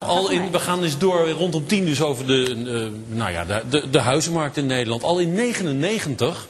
We gaan eens door rondom 10 dus over de huizenmarkt in Nederland. Al in 1999,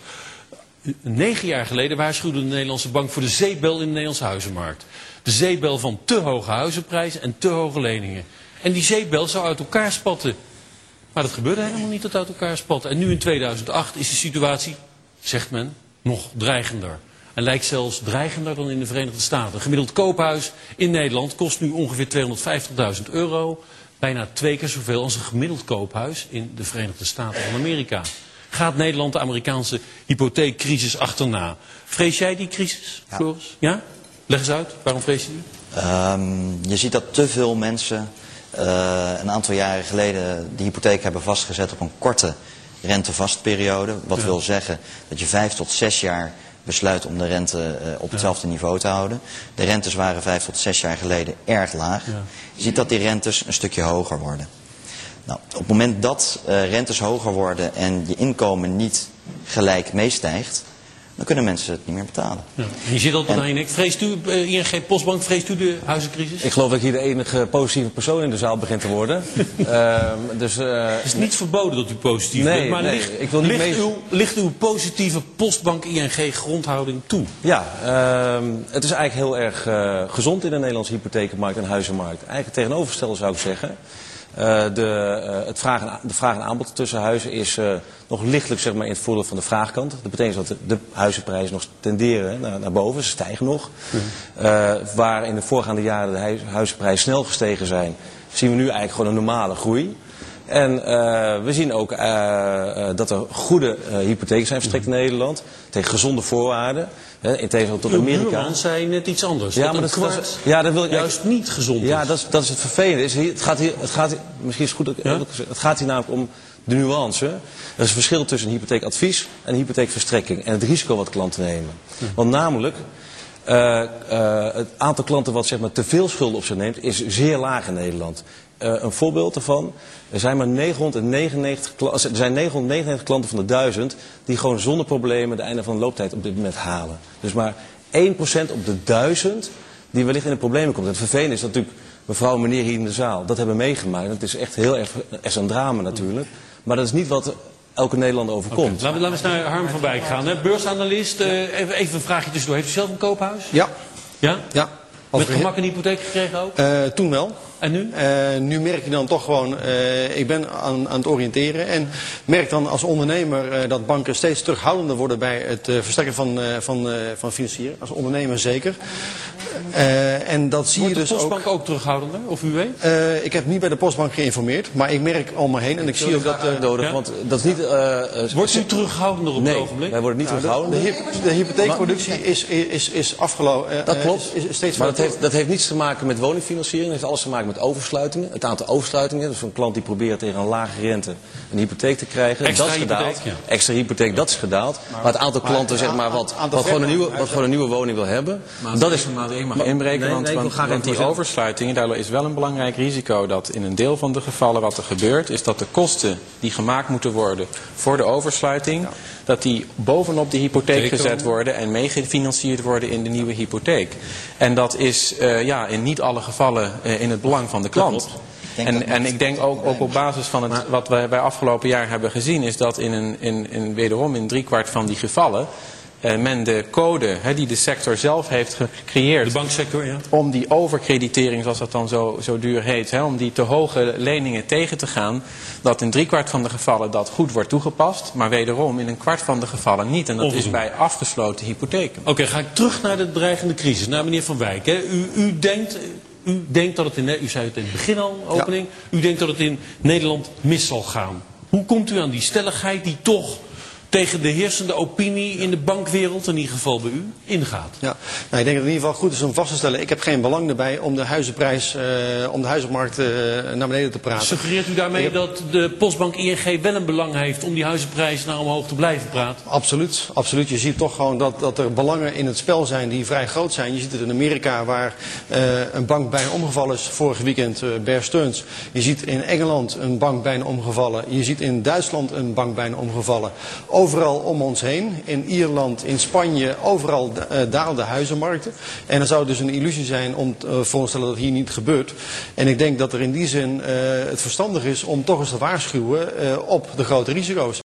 9 jaar geleden, waarschuwde de Nederlandse bank voor de zeepbel in de Nederlandse huizenmarkt. De zeepbel van te hoge huizenprijzen en te hoge leningen. En die zeepbel zou uit elkaar spatten. Maar dat gebeurde helemaal niet, dat uit elkaar spatten. En nu in 2008 is de situatie, zegt men, nog dreigender. En lijkt zelfs dreigender dan in de Verenigde Staten. Een gemiddeld koophuis in Nederland kost nu ongeveer €250.000. Bijna 2 keer zoveel als een gemiddeld koophuis in de Verenigde Staten van Amerika. Gaat Nederland de Amerikaanse hypotheekcrisis achterna? Vrees jij die crisis, Floris? Ja? Leg eens uit, waarom vrees je die? Je ziet dat te veel mensen een aantal jaren geleden de hypotheek hebben vastgezet op een korte rentevastperiode. Wat wil zeggen dat je 5 tot 6 jaar besluit om de rente op hetzelfde niveau te houden. De rentes waren 5 tot 6 jaar geleden erg laag. Ja. Je ziet dat die rentes een stukje hoger worden. Nou, op het moment dat rentes hoger worden en je inkomen niet gelijk meestijgt, dan kunnen mensen het niet meer betalen. Ja. Je zit altijd aan je nek. Vreest u, ING Postbank, vreest u de huizencrisis? Ik geloof dat ik hier de enige positieve persoon in de zaal begint te worden. Het is niet verboden dat u positief bent, maar ligt uw positieve Postbank ING grondhouding toe? Ja, het is eigenlijk heel erg gezond in de Nederlandse hypotheekmarkt en huizenmarkt. Eigenlijk het tegenovergestelde zou ik zeggen. De vraag en aanbod tussen huizen is nog lichtelijk zeg maar, in het voordeel van de vraagkant. Dat betekent dat de huizenprijzen nog tenderen naar boven, ze stijgen nog. Waar in de voorgaande jaren de huizenprijzen snel gestegen zijn, zien we nu eigenlijk gewoon een normale groei. En we zien ook dat er goede hypotheken zijn verstrekt in Nederland, tegen gezonde voorwaarden. In tegenstelling tot Amerika. De buurman zei net iets anders. Ja, maar dat wil ik juist niet gezond is. Ja, dat is het vervelende. Misschien is het goed dat het gaat hier namelijk om de nuance. Er is een verschil tussen een hypotheekadvies en een hypotheekverstrekking. En het risico wat klanten nemen. Want namelijk, het aantal klanten wat zeg maar, te veel schulden op zich neemt, is zeer laag in Nederland. Een voorbeeld daarvan, er zijn maar 999 klanten van de 1000 die gewoon zonder problemen de einde van de looptijd op dit moment halen. Dus maar 1% op de 1000 die wellicht in de problemen komt. En het vervelende is dat natuurlijk mevrouw en meneer hier in de zaal dat hebben meegemaakt. Dat is echt heel erg een drama natuurlijk. Maar dat is niet wat elke Nederlander overkomt. Laten we eens naar Harm van Wijk gaan. Hè? Beursanalist, even een vraagje tussendoor. Heeft u zelf een koophuis? Ja. Ja? Ja. Met gemak een hypotheek gekregen ook? Toen wel. En nu? Nu merk je dan toch gewoon, ik ben aan het oriënteren en merk dan als ondernemer dat banken steeds terughoudender worden bij het verstrekken van financiering. Als ondernemer zeker. En dat zie je dus ook. Wordt de Postbank ook terughoudender, of u weet? Ik heb niet bij de Postbank geïnformeerd, maar ik merk om me heen en ik zie ook dat... nodig, want dat is niet... Wordt u terughoudender op het ogenblik? Wij worden niet terughoudender. De hypotheekproductie is afgelopen. Dat klopt. Is steeds maar dat heeft niets te maken met woningfinanciering. Het heeft alles te maken met oversluitingen. Het aantal oversluitingen. Dus een klant die probeert tegen een lage rente een hypotheek te krijgen. Extra dat is gedaald. Hypotheek, ja. Extra hypotheek, dat is gedaald. Maar het aantal klanten zeg maar, wat gewoon een nieuwe woning wil hebben. Maar dat is maar ik mag inbreken. Want die oversluitingen, daar is wel een belangrijk risico dat in een deel van de gevallen wat er gebeurt, is dat de kosten die gemaakt moeten worden voor de oversluiting, dat die bovenop de hypotheek gezet worden en meegefinancierd worden in de nieuwe hypotheek. En dat is in niet alle gevallen in het belang van de klant. En ik denk ook op basis van wat we bij afgelopen jaar hebben gezien, is dat wederom in 3/4 van die gevallen men de code die de sector zelf heeft gecreëerd, de banksector, ja, om die overkreditering, zoals dat dan zo duur heet, om die te hoge leningen tegen te gaan, dat in 3/4 van de gevallen dat goed wordt toegepast, maar wederom in 1/4 van de gevallen niet. En dat is bij afgesloten hypotheken. Oké, ga ik terug naar de dreigende crisis, naar meneer Van Wijk. Hè. U denkt dat het u zei het in het begin al, opening, u denkt dat het in Nederland mis zal gaan. Hoe komt u aan die stelligheid die toch tegen de heersende opinie in de bankwereld, in ieder geval bij u, ingaat? Ja, nou, ik denk dat het in ieder geval goed is om vast te stellen, ik heb geen belang erbij om de huizenprijs, om de huizenmarkt naar beneden te praten. Suggereert u daarmee dat de Postbank ING wel een belang heeft om die huizenprijs naar omhoog te blijven praten? Absoluut, absoluut. Je ziet toch gewoon dat er belangen in het spel zijn die vrij groot zijn. Je ziet het in Amerika waar een bank bijna omgevallen is vorig weekend, Bear Stearns. Je ziet in Engeland een bank bijna omgevallen. Je ziet in Duitsland een bank bijna omgevallen. overal om ons heen. In Ierland, in Spanje, overal dalen de huizenmarkten. En dan zou het dus een illusie zijn om voor te stellen dat hier niet gebeurt. En ik denk dat er in die zin het verstandig is om toch eens te waarschuwen op de grote risico's.